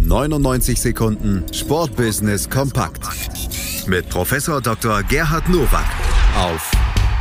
99 Sekunden Sportbusiness kompakt mit Professor Dr. Gerhard Nowak auf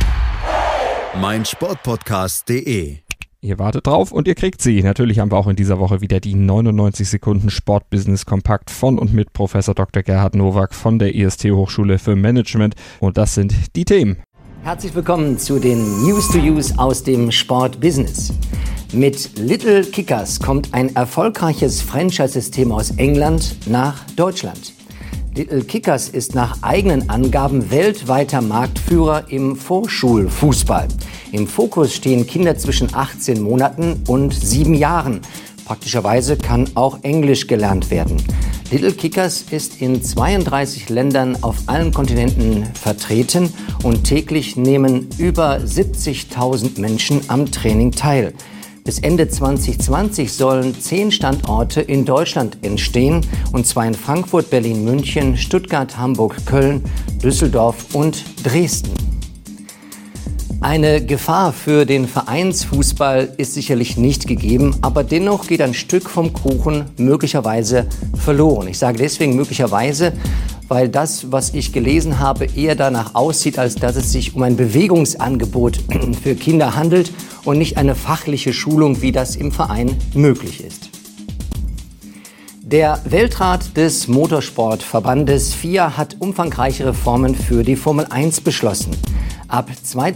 meinsportpodcast.de. Ihr wartet drauf und ihr kriegt sie. Natürlich haben wir auch in dieser Woche wieder die 99 Sekunden Sportbusiness kompakt von und mit Professor Dr. Gerhard Nowak von der IST Hochschule für Management. Und das sind die Themen. Herzlich willkommen zu den News to Use aus dem Sportbusiness. Mit Little Kickers kommt ein erfolgreiches Franchise-System aus England nach Deutschland. Little Kickers ist nach eigenen Angaben weltweiter Marktführer im Vorschulfußball. Im Fokus stehen Kinder zwischen 18 Monaten und 7 Jahren. Praktischerweise kann auch Englisch gelernt werden. Little Kickers ist in 32 Ländern auf allen Kontinenten vertreten und täglich nehmen über 70.000 Menschen am Training teil. Bis Ende 2020 sollen 10 Standorte in Deutschland entstehen, und zwar in Frankfurt, Berlin, München, Stuttgart, Hamburg, Köln, Düsseldorf und Dresden. Eine Gefahr für den Vereinsfußball ist sicherlich nicht gegeben, aber dennoch geht ein Stück vom Kuchen möglicherweise verloren. Ich sage deswegen möglicherweise, weil das, was ich gelesen habe, eher danach aussieht, als dass es sich um ein Bewegungsangebot für Kinder handelt und nicht eine fachliche Schulung, wie das im Verein möglich ist. Der Weltrat des Motorsportverbandes FIA hat umfangreiche Reformen für die Formel 1 beschlossen. Ab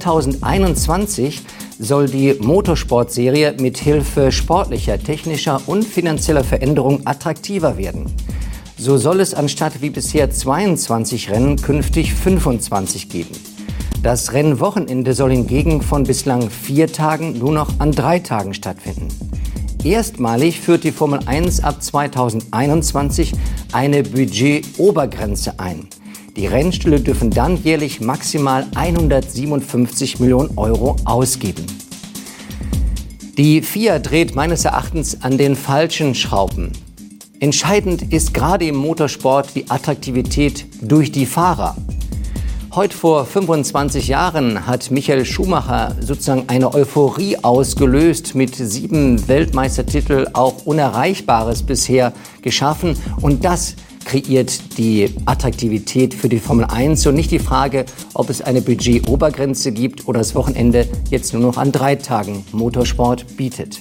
2021 soll die Motorsportserie mit Hilfe sportlicher, technischer und finanzieller Veränderungen attraktiver werden. So soll es anstatt wie bisher 22 Rennen künftig 25 geben. Das Rennwochenende soll hingegen von bislang 4 Tagen nur noch an 3 Tagen stattfinden. Erstmalig führt die Formel 1 ab 2021 eine Budgetobergrenze ein. Die Rennställe dürfen dann jährlich maximal 157 Millionen Euro ausgeben. Die FIA dreht meines Erachtens an den falschen Schrauben. Entscheidend ist gerade im Motorsport die Attraktivität durch die Fahrer. Heute vor 25 Jahren hat Michael Schumacher sozusagen eine Euphorie ausgelöst, mit 7 Weltmeistertiteln auch Unerreichbares bisher geschaffen, und das kreiert die Attraktivität für die Formel 1 und nicht die Frage, ob es eine Budgetobergrenze gibt oder das Wochenende jetzt nur noch an 3 Tagen Motorsport bietet.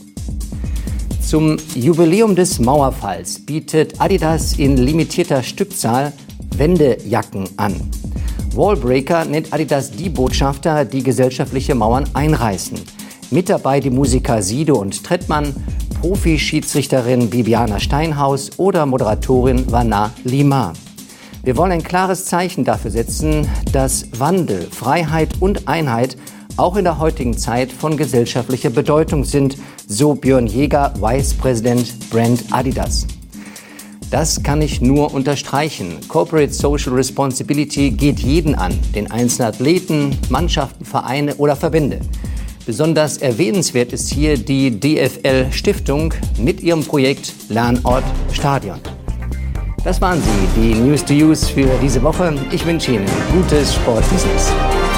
Zum Jubiläum des Mauerfalls bietet Adidas in limitierter Stückzahl Wendejacken an. Wallbreaker nennt Adidas die Botschafter, die gesellschaftliche Mauern einreißen. Mit dabei die Musiker Sido und Trettmann, Profi-Schiedsrichterin Bibiana Steinhaus oder Moderatorin Vanna Lima. Wir wollen ein klares Zeichen dafür setzen, dass Wandel, Freiheit und Einheit auch in der heutigen Zeit von gesellschaftlicher Bedeutung sind, so Björn Jäger, Vice President Brand Adidas. Das kann ich nur unterstreichen. Corporate Social Responsibility geht jeden an, den einzelnen Athleten, Mannschaften, Vereine oder Verbände. Besonders erwähnenswert ist hier die DFL-Stiftung mit ihrem Projekt Lernort Stadion. Das waren sie, die News to Use für diese Woche. Ich wünsche Ihnen gutes Sportbusiness.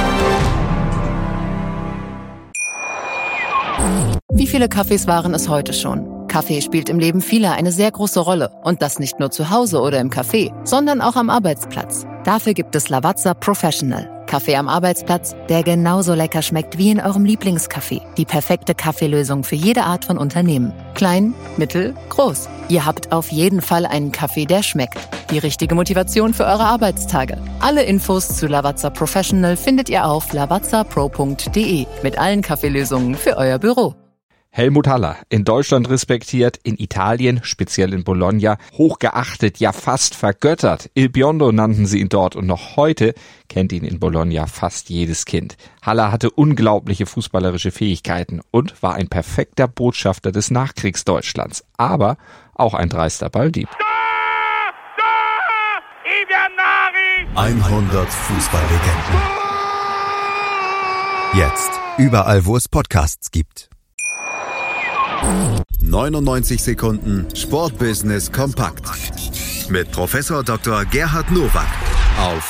Wie viele Kaffees waren es heute schon? Kaffee spielt im Leben vieler eine sehr große Rolle. Und das nicht nur zu Hause oder im Café, sondern auch am Arbeitsplatz. Dafür gibt es Lavazza Professional. Kaffee am Arbeitsplatz, der genauso lecker schmeckt wie in eurem Lieblingscafé. Die perfekte Kaffeelösung für jede Art von Unternehmen. Klein, mittel, groß. Ihr habt auf jeden Fall einen Kaffee, der schmeckt. Die richtige Motivation für eure Arbeitstage. Alle Infos zu Lavazza Professional findet ihr auf lavazzapro.de mit allen Kaffeelösungen für euer Büro. Helmut Haller, in Deutschland respektiert, in Italien, speziell in Bologna, hochgeachtet, ja fast vergöttert. Il Biondo nannten sie ihn dort und noch heute kennt ihn in Bologna fast jedes Kind. Haller hatte unglaubliche fußballerische Fähigkeiten und war ein perfekter Botschafter des Nachkriegsdeutschlands, aber auch ein dreister Balldieb. 100 Fußballlegenden. Jetzt überall, wo es Podcasts gibt. 99 Sekunden Sportbusiness kompakt mit Professor Dr. Gerhard Nowak auf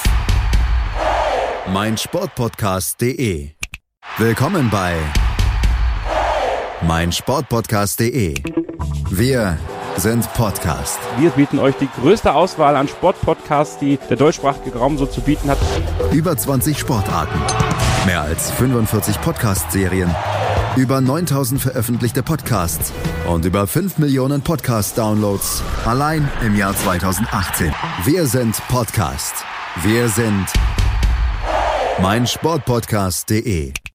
meinsportpodcast.de. Willkommen bei meinsportpodcast.de. Wir sind Podcast. Wir bieten euch die größte Auswahl an Sportpodcasts, die der deutschsprachige Raum so zu bieten hat. Über 20 Sportarten, mehr als 45 Podcast-Serien, über 9000 veröffentlichte Podcasts und über 5 Millionen Podcast-Downloads allein im Jahr 2018. Wir sind Podcast. Wir sind meinsportpodcast.de.